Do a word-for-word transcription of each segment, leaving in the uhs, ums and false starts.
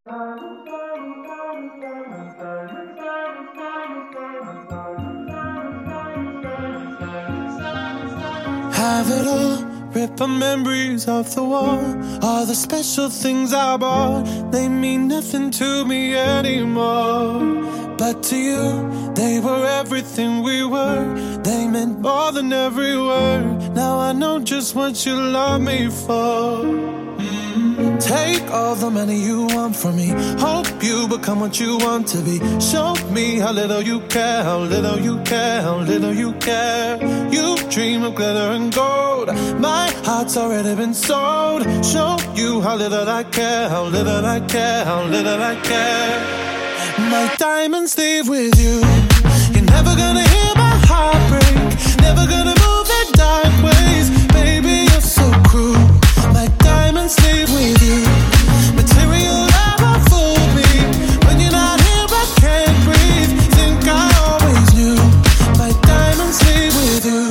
Have it all, rip our memories off the wall. All the special things I bought, they mean nothing to me anymore. But to you, they were everything we were. They meant more than every word. Now I know just what you love me for. Mm. Take all the money you want from me. Hope you become what you want to be. Show me how little you care, how little you care, how little you care. You dream of glitter and gold. My heart's already been sold. Show you how little I care, how little I care, how little I care. My diamonds leave with you. You're never gonna hear my heart break. Never gonna move in dark ways. Baby, you're so cruel. My diamonds leave with you. Material never fooled me. When you're not here, I can't breathe. Think I always knew. My diamonds leave with you.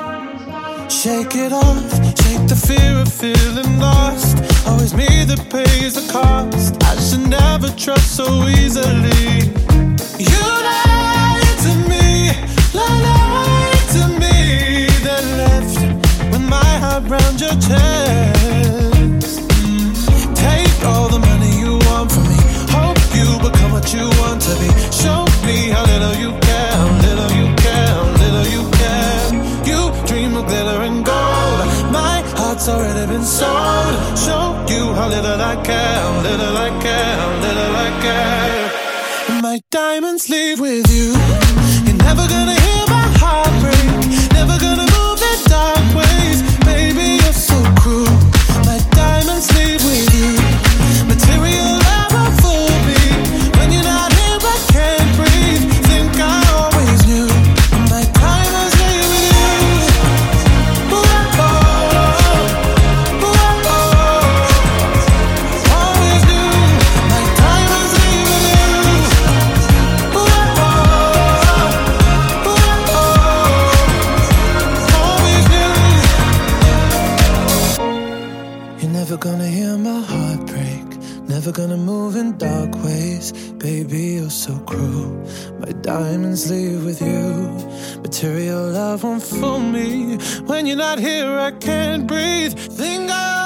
Shake it off, shake the fear of feeling lost. Always me that pays the cost. I should never trust so easily. You lied to me, lied to me, then left with my heart round your chest. Mm. Take all the money you want from me. Hope you become what you want to be. Show me how little you care, how little you care, how little you care. You dream of glitter and gold. My heart's already been sold. Show you how little I care, how little I care, how little I care. My diamonds leave with you. You're never gonna hear my heart break. Never gonna move in dark ways. Baby, you're so cruel. My diamonds leave with you. Material never fooled me. When you're not here, I can't breathe. Think I always knew. My diamonds leave with you. Ooh, oh, ooh, oh, always knew. My diamonds leave with you. Ooh, oh, ooh, oh, always knew. You're never gonna hear my heart break. Never gonna move in dark ways. Baby, you're so cruel. My diamonds leave with you. Material love won't fool me. When you're not here, I can't breathe. Think I